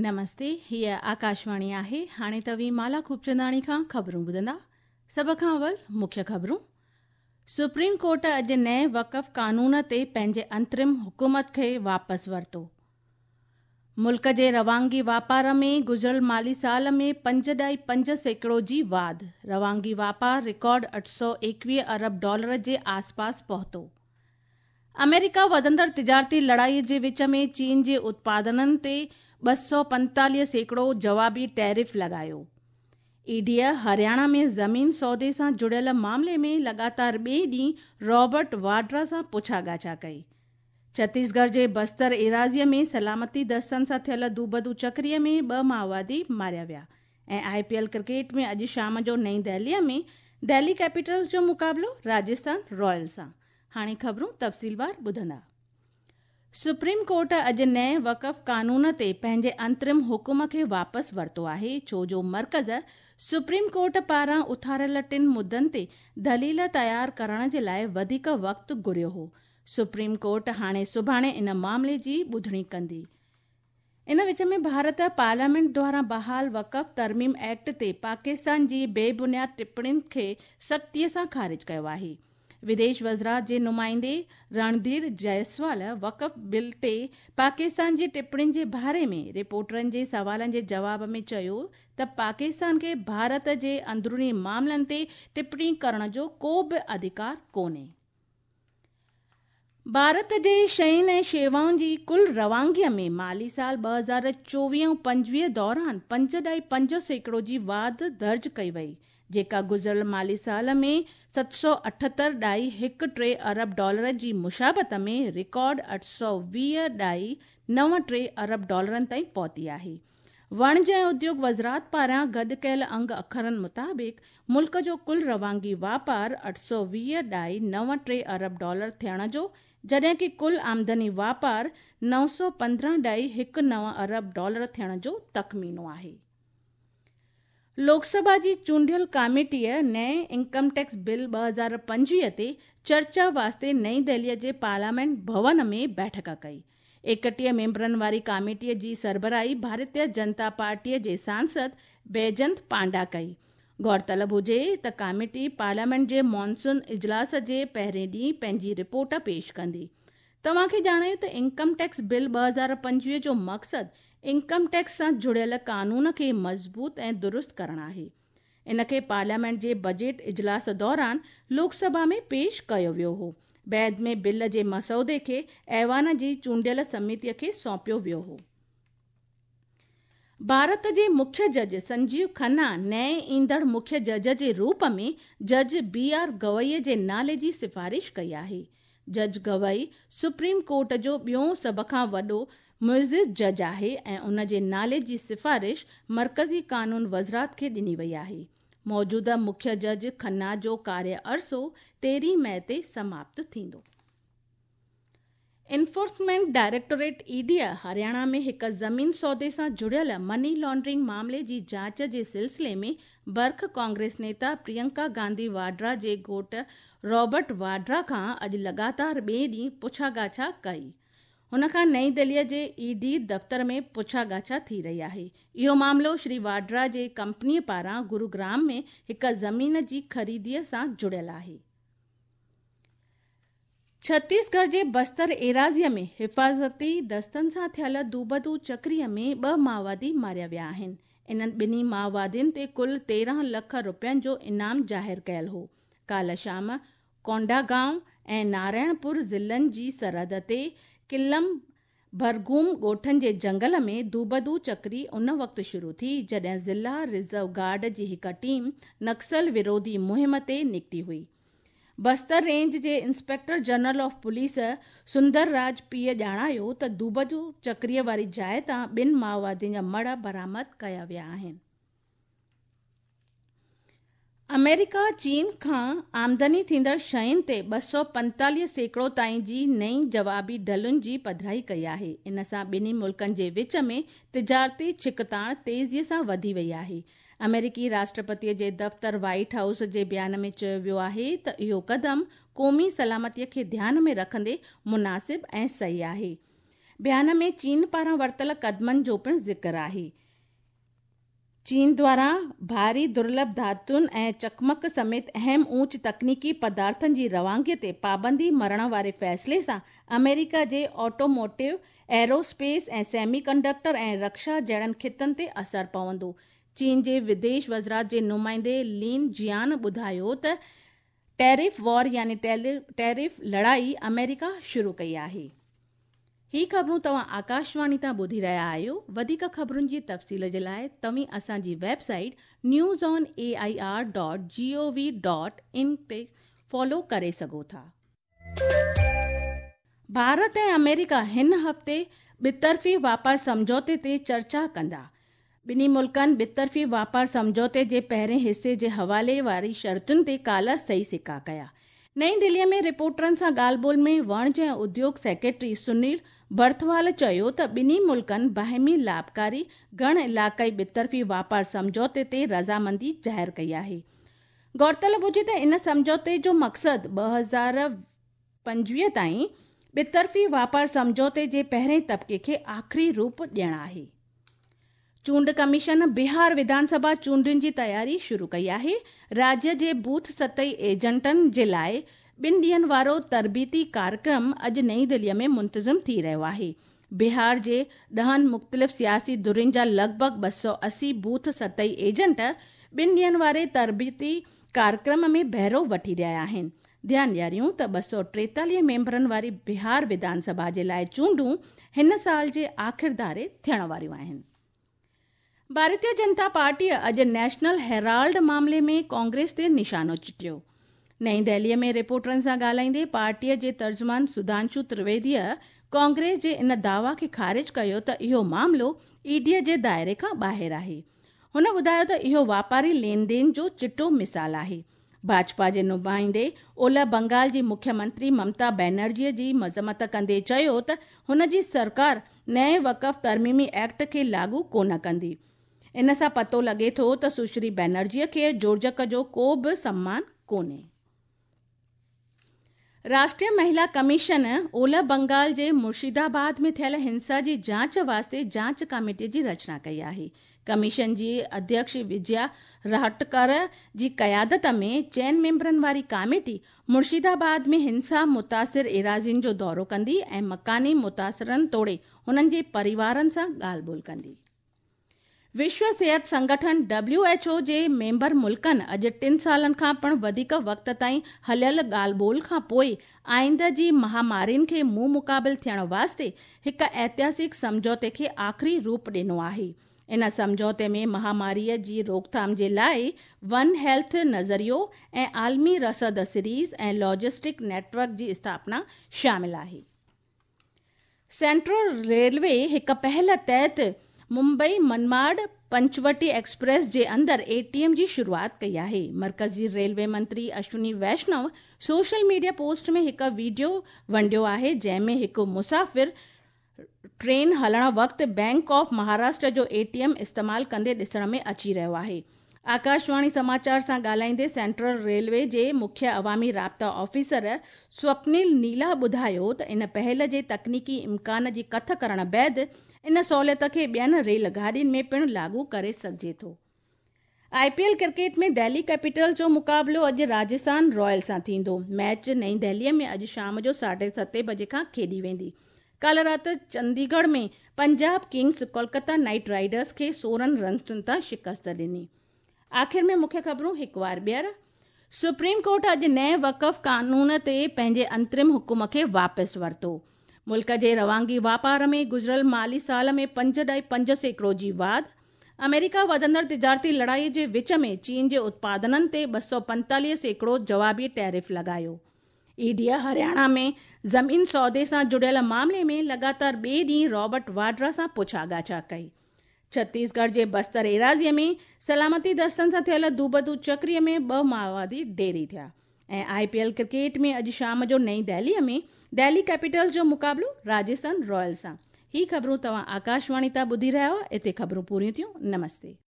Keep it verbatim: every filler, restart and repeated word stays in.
नमस्ते, हीअ आकाशवाणी आहे। हाणे तव्हीं माला खूबचंदाणी खां ख़बरूं ॿुधंदा। सभ खां अवल मुख्य ख़बरूं। सुप्रीम कोर्ट अॼु नए वक़फ़ कानून ते पंहिंजे अंतरिम हुकूमत खे वापसि वरितो। मुल्क जे रवानगी वापार में गुज़िरियल माली साल में पंज ॾाई पंज सैकड़ो जी वाध। रवानगी वापार रिकॉर्ड अठ सौ एकवीह अरब डॉलर जे आसपास पहुतो। अमेरिका वधंदड़ तिजारती लड़ाईअ जे विच में चीन जे उत्पादननि ते ॿ सौ पंतालीह सैकड़ो जवाबी टैरिफ लॻायो। ईडीअ हरियाणा में ज़मीन सौदे सां जुड़ियल मामले में लगातार ॿिए ॾींहुं रॉबर्ट वाड्रा सां पुछागाछा कई। छत्तीसगढ़ जे बस्तर एराज़ीअ में सलामती दस्तनि सां थियल दूबदू चक्रीअ में ॿ माओवादी मारिया विया। ऐं आईपीएल क्रिकेट में अॼु शाम जो नई दिल्लीअ में दिल्ली कैपिटल्स जो मुक़ाबलो राजस्थान रॉयल्स सां। हाणे ख़बरूं तफ़सीलवार ॿुधंदा। सुप्रीम कोर्ट अॼु नए वक़फ़ कानून ते पंहिंजे अंतरिम हुकुम खे वापसि वरितो आहे, छो जो मर्कज़ सुप्रीम कोर्ट पारां उथारियल टिन मुद्दनि ते दलील तयारु करण जे लाइ वधीक वक़्तु घुरियो हो। सुप्रीम कोर्ट हाणे सुभाणे इन मामले जी ॿुधणी कंदी। इन विच में भारत पार्लियामेंट द्वारां बहाल वक़फ़ तरमीम एक्ट ते पाकिस्तान जी बेबुनियाद टिप्पणियुनि खे सख़्तीअ सां ख़ारिज कयो आहे। विदेश वज़रात जे नुमाइंदे रणधीर जायसवाल वक़फ़ बिल ते पाकिस्तान जी टिप्पणियुनि जे बारे में रिपोर्टरनि जे सवालनि जे जवाब में चयो त पाकिस्तान खे भारत जे अंदरूनी मामलनि ते टिप्पणी करण जो को बि अधिकार कोन्हे। भारत जे शयुनि ऐं शेवाउनि जी कुल रवानगीअ में माली साल ॿ हज़ार चोवीह पंजवीह दौरान पंज ॾाई पंज सैकड़ो जी वाध दर्ज कई वई, जेका गुज़िरियल माली साल में सत सौ अठहतरि ॾाई हिकु टे अरब डॉलर जी मुशाबत में रिकॉर्ड अठ सौ वीह ॾाई नव टे अरब डॉलरनि ताईं पहुती आहे। वाणिज्य ऐं उद्योग वज़रात पारां गॾु कयल अंग अखरनि मुताबिक़ मुल्क जो कुल रवानगी वापार अठ सौ वीह ॾाई नव टे अरब डॉलर थियण जो, जॾहिं कि कुल आमदनी वापार नव सौ पंद्रहं ॾाई हिकु नव अरब डॉलर थियण जो तख़मीनो आहे। लोकसभा जी चूंडियल कमेटीअ नए इनकम टैक्स बिल ॿ हज़ार पंजवीह ते चर्चा वास्ते नई दिल्लीअ जे पार्लियामेंट भवन में बैठक कई। एकटीह मेंबरनि वारी कमेटीअ जी सरबराही भारतीय जनता पार्टीअ जे सांसद बैजंत पांडा कई। गौरतलब हुजे त कमेटी पार्लियामेंट जे मॉनसून इजलास जे पहिरें ॾींहुं पंहिंजी रिपोर्ट पेश कंदी। तव्हांखे ॼाणायो त इनकम टैक्स बिल ॿ हज़ार पंजवीह जो मक़सदु इनकम टैक्स सां जुड़ियल कानून खे मज़बूत ऐं दुरुस्त करणु आहे। इन खे पार्लियामेंट जे बजट इजलास दौरान लोकसभा में पेश कयो वियो हो। बैदि में बिल जे मसौदे खे ऐवान जी चूंडियल समितीअ खे सौंपियो वियो हो। भारत जे मुख्य जज संजीव खन्ना नए ईंदड़ मुख्य जज जे रूप में जज बी आर गवईअ जे नाले जी सिफ़ारिश कई आहे। जज गवई सुप्रीम कोर्ट जो ॿियों सभ खां वॾो मुइज़िज़ जज आहे ऐं उन जे नाले जी सिफ़ारिश मरकज़ी कानून वज़रात खे ॾिनी वई आहे। मौजूदा मुख्य जज खन्ना जो कार्य अरसो तेरहीं मई ते समाप्त थींदो। इन्फोर्समेंट डायरेक्टोरेट ईडीअ हरियाणा में हिक ज़मीन सौदे सां जुड़ियल मनी लॉन्ड्रिंग मामले जी जांच जे सिलसिले में बर्ख कांग्रेस नेता प्रियंका गांधी वाड्रा जे घोट रॉबर्ट वाड्रा खां अॼु लगातार ॿिए ॾींहुं पुछागाछा कई। हुन खां नई दिल्लीअ जे ईडी दफ़्तर में पुछागाछा थी रही आहे। इहो मामलो श्री वाड्रा जे कंपनीअ पारां गुरुग्राम में हिक ज़मीन जी ख़रीदीअ सां जुड़ियल आहे। छत्तीसगढ़ जे बस्तर एराज़ीअ में हिफ़ाज़ती दस्तनि सां थियल दूबदू चक्रीअ में ॿ माओवादी मारिया विया आहिनि। इन्हनि ॿिन्ही माओवादियुनि ते कुल तेरहं लख रुपयनि जो इनाम ज़ाहिरु कयल हो। काल्ह शाम कोंडागांव ऐं नारायणपुर ज़िलनि जी सरहद ते किल्लम भरगूम ॻोठनि जे जंगल में दूबदू चक्री उन वक़्तु शुरू थी जॾहिं ज़िला रिज़र्व गार्ड जी हिक टीम नक्सल विरोधी मुहिम ते निकिती हुई। बस्तर रेंज जे inspector general of police Sundar Raj पीअ ॼाणायो त दूबदू चक्रीअ वारी जाइ तां ॿिनि माओवादियुनि जा मड़ बरामद कया विया आहिनि। अमेरिका चीन खां आमदनी थींदड़ शयुनि ते ॿ सौ पंतालीह सैकड़ो ताईं जी नई जवाबी ढलुनि जी पधिराई कई आहे। इन सां ॿिन्ही मुल्कनि जे विच में तिजारती छिकताण तेज़ीअ सां वधी वई आहे। अमेरिकी राष्ट्रपतिअ जे दफ़्तर व्हाइट हाउस जे बयान में चयो वियो आहे त इहो क़दम क़ौमी सलामतीअ खे ध्यान में रखंदे मुनासिब ऐं सही आहे। बयान में चीन पारां वरितल क़दमनि जो पिणु ज़िक्र आहे। चीन द्वारा भारी दुर्लभ धातुनि ऐं चकमक समेत अहम ऊच तकनीकी पदार्थनि जी रवानगी ते पाबंदी मरण वारे फ़ैसिले सां अमेरिका जे ऑटोमोटिव, एरोस्पेस ऐं सेमीकंडक्टर ऐं रक्षा जहिड़नि खितनि ते असरु पवंदो। चीन जे विदेश वज़रात जे नुमाइंदे लिन जियान ॿुधायो त टैरिफ वॉर यानी टैरिफ लड़ाई अमेरिका शुरू कई आहे। ही ख़बरूं तव्हां आकाशवाणी तां ॿुधी रहिया आहियो। वधीक ख़बरुनि जी तफ़सील जे लाइ तव्हीं असांजी website news on A I R dot G O V dot in ते फॉलो करे सघो था। भारत ऐं अमेरिका हिन हफ़्ते ॿितरफ़ी वापार समझौते ते चर्चा कंदा। ॿिन्ही मुल्कनि ॿितरफ़ी वापार समझौते जे पहिरें हिसे जे हवाले वारी शर्तुनि ते काल्ह सही सिका कया। नई दिल्लीअ में रिपोर्टरनि सां ॻाल्हि ॿोल में वाणिज्य ऐं उद्योग सेक्रेटरी सुनील बर्थवाल चयो त ॿिन्ही मुल्कनि बाहिमी लाभकारी गण इलाक़ाई ॿितरफ़ी वापार समझौते ते रज़ामंदी ज़ाहिर कई आहे। गौरतलब हुजे त इन समझौते जो मक़सदु ॿ हज़ार पंजवीह ताईं ॿितरफ़ी वापार समझौते जे पहिरें तबके खे आख़िरी रूप ॾियणु आहे। चूंड कमीशन बिहार विधानसभा चूंडुनि जी तयारी शुरू कई आहे। राज्य जे बूथ सतही एजेंटनि जे लाइ ॿिनि ॾींहनि वारो तरबीती कार्यक्रम अॼु नई दिल्लीअ में मुंतज़िम थी रहियो आहे। बिहार जे ॾहनि मुख़्तलिफ़ सियासी धुरियुनि जा लॻभॻि ॿ सौ असी बूथ सतही एजेंट ॿिनि ॾींहनि वारे तरबीती कार्यक्रम में बहिरो वठी रहिया आहिनि। ध्यानु ॾियारियूं त ॿ सौ टेतालीह मेंबरनि वारी बिहार विधानसभा जे लाइ चूंडूं हिन साल जे आख़िर धारे थियण वारियूं आहिनि। भारतीय जनता पार्टीअ अॼु नेशनल हेराल्ड मामले में कांग्रेस ते निशानो चिटियो। नई दिल्लीअ में रिपोर्टरनि सां ॻाल्हाईंदे पार्टीअ जे तर्जुमान सुधांशु त्रिवेदीअ कांग्रेस जे इन दावा खे ख़ारिज कयो त इहो मामिलो ईडीअ जे दायरे खां ॿाहिरि आहे। हुन ॿुधायो त इहो वापारी लेन देन जो चिटो मिसाल आहे। भाजपा जे नुमाइंदे ओलह बंगाल जी मुख्यमंत्री ममता बनर्जीअ जी मज़म्मत कंदे चयो त हुन जी सरकार नए वक़फ़ तरमीमी एक्ट खे लागू कोन कंदी। इन सां पतो लॻे थो त सुश्री बनर्जीअ खे जोड़जक जो को बि सम्मान कोन्हे। राष्ट्रीय महिला कमीशन ओलह बंगाल जे मुर्शिदाबाद में थियल हिंसा जी जांच वास्ते जांच कमेटी जी रचना कई आहे। कमीशन जी अध्यक्ष विजया रहटकर जी क़यादत में चइनि मेंबरनि वारी कमेटी मुर्शिदाबाद में हिंसा मुतासिर एराज़ियुनि जो दौरो कंदी ऐं मकानी मुतासिरनि तोड़े हुननि जे परिवारनि सां ॻाल्हि ॿोल कंदी। विश्व सिहत संगठन डब्ल्यू एच ओ जे मेंबर मुल्कनि अॼु टिनि सालनि खां पिणु वधीक वक़्त ताईं हलियल ॻाल्हि ॿोल खां पोइ आईंदह जी महामारियुनि खे मुंहुं मुक़ाबिल थियण वास्ते हिकु ऐतिहासिक समझौते खे आख़िरी रूप ॾिनो आहे। इन समझौते में महामारीअ जी रोकथाम जे लाइ वन हेल्थ नज़रियो ऐं आलमी रसद सीरीज़ ऐं लॉजिस्टिक नेटवर्क जी स्थापना शामिल आहे। सेंट्रल रेलवे हिकु पहल तहत मुंबई मनमाड पंचवटी एक्सप्रेस जे अंदरि एटीएम जी शुरूआत कई आहे। मरकज़ी रेलवे मंत्री Ashwini Vaishnaw social media post में हिकु वीडियो वंडियो आहे जंहिंमें हिकु मुसाफ़िर ट्रेन हलण वक़्तु बैंक ऑफ महाराष्ट्र जो एटीएम इस्तेमालु कंदे ॾिसण में अची रहियो आहे। आकाशवाणी समाचार सां ॻाल्हाईंदे सेंट्रल रेलवे जे मुख्य अवामी राब्ता ऑफिसर स्वप्निल नीला ॿुधायो त इन पहल जे तकनीकी इम्कान जी कथ करण बैदि इन सहूलियत खे ॿियनि रेलगाॾियुनि में पिणु लागू करे सघिजे थो। आईपीएल क्रिकेट में दिल्ली कैपिटल्स जो मुक़ाबिलो अॼु राजस्थान रॉयल्स सां थींदो। मैच नई दिल्लीअ में अॼु शाम जो साढे सते बजे खां खेॾी वेंदी। कल्ह राति चंडीगढ़ में Punjab Kings Kolkata Knight Riders खे सोरहं रन्सुनि तां शिकस्त ॾिनी। आख़िर में मुख्य ख़बरूं हिकु बार ॿीहर। सुप्रीम कोर्ट अॼु नए वक़फ़ कानून ते पंहिंजे अंतरिम हुकुम खे वापसि वरितो। मुल्क जे रवानगी वापार में गुज़िरियल माली साल में पंज ॾाई पंज सैकड़ो जी वाध। अमेरिका वधंदड़ तिजारती लड़ाई जे विच में चीन जे उत्पादननि ते ॿ सौ पंतालीह सैकड़ो जवाबी टैरिफ लॻायो। ईडीअ हरियाणा में ज़मीन सौदे सां जुड़ियल मामले में लगातार ॿिए ॾींहुं रॉबर्ट वाड्रा सां पुछागाछा कई। छत्तीसगढ़ जे बस्तर एराज़ीअ में सलामती दस्तनि सां थियल दूबदू चक्रीअ में ॿ माओवादी ढेरी थिया। ऐं आईपीएल क्रिकेट में अॼु शाम जो नई दिल्लीअ में दिल्ली कैपिटल्स जो मुक़ाबिलो राजस्थान रॉयल्स सां। ही ख़बरूं तव्हां आकाशवाणी तां ॿुधी रहिया हुआ। इते ख़बरूं पूरियूं थियूं। नमस्ते।